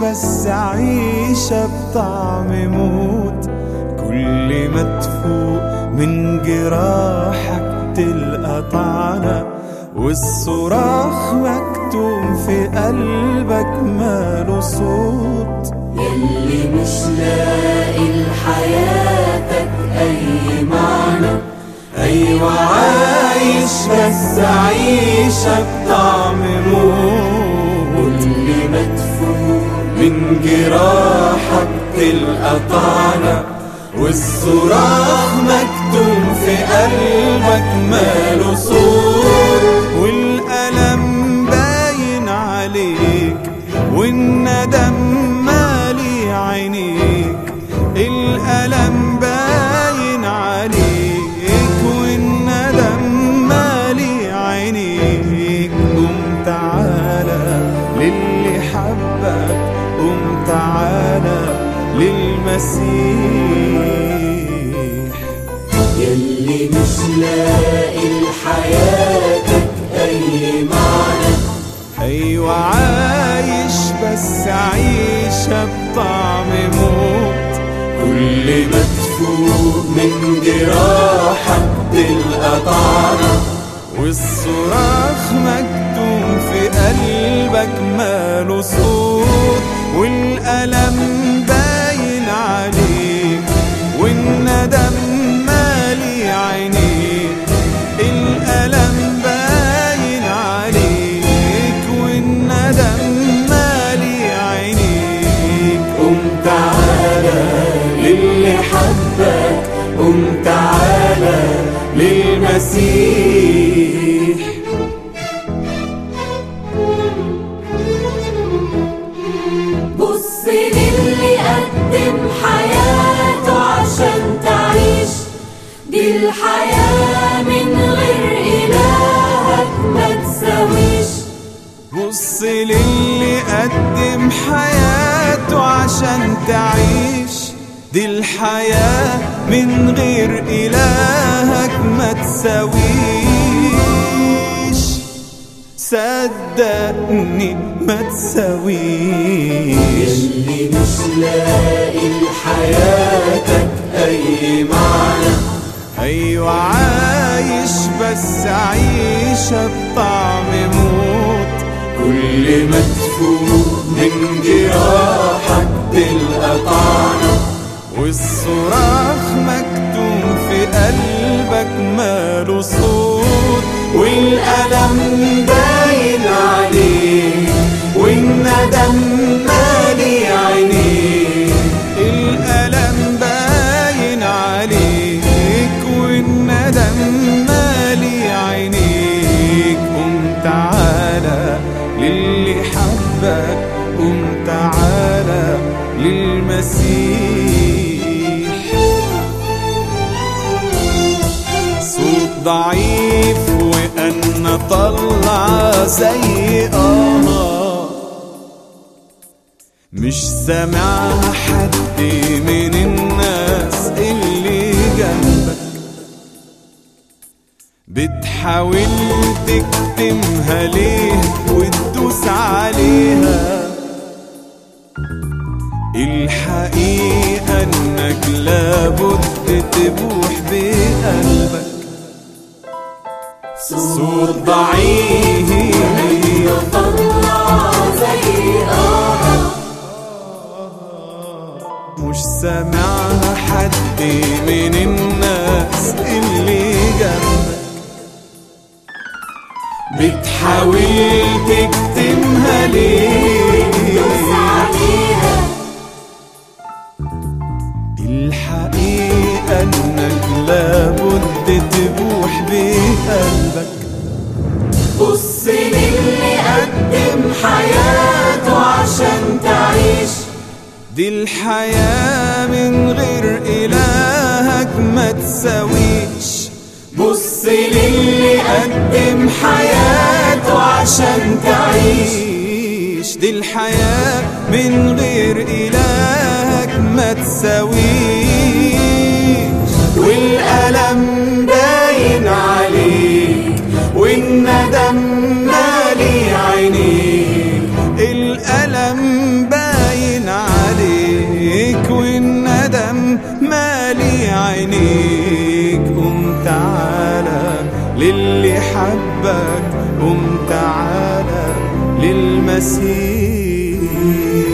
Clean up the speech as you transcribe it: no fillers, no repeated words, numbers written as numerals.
بس عيشة بطعم موت. كل ما تفوق من جراحك تلقى طعنة، والصراخ مكتوم في قلبك ماله صوت. يلي مش لاقي لحياتك أي معنى، أيوة عايش بس عيشة بطعم موت. كل ما تفوق من جراحك تلقى طعنة، والصراخ مكتوم في قلبك ماله صوت. والألم باين عليك والندم مالي عينيك. الألم باين عليك والندم مالي عينيك. قم تعالى للي حبك، قم تعالى للمسيح. يلي مش لاقي لحياتك أي معنى، أيوة عايش بس عيشة بطعم موت. كل ما تفوق من جراحك تلقى طعنة، والصراخ مكتوم في قلبك ماله صوت. والألم باين عليك والندم مالي عينيك. الألم باين عليك والندم مالي عينيك. قم تعالى للي حبك، قم تعالى للمسيح. بص للي قدم حياته عشان تعيش. دي الحياة من غير إلهك ما تساويش. بص للي قدم حياته عشان تعيش. دي الحياة من غير إلهك ما تساويش. صدقني ما تساويش. يلي مش لاقي لحياتك أي معنى، أيوة عايش بس عيشة بطعم موت. كل ما تفوق من جراحك تلقى طعنة، والصراخ مكتوم في قلبك ماله صوت. والألم باين عليك والندم مالي عينيك. الألم باين عليك والندم مالي عينيك. قم تعالى للي حبك، قم تعالى للمسيح. صوت ضعيف وأنا طلع زي مش سامعها حد من الناس اللي جنبك. بتحاول تكتمها ليه وتدوس عليها. الحقيقة انك لابد تبوح بقلبك. صوت ضعيف طلع زي مش سامعها حد من الناس اللي جنبك. بتحاول تكتمها ليه دوس عليها. الحقيقة انك لابد تبوح بقلبك. بص للي قدم حياته عشان تعيش. دي الحياة من غير إلهك ما تساويش. بص للي قدم حياته عشان تعيش. دي الحياة من غير إلهك ما تساويش. والألم باين عليك والندم مالي عينيك. الألم باين عينيك قوم تعالى للي حبك، قوم تعالى للمسيح.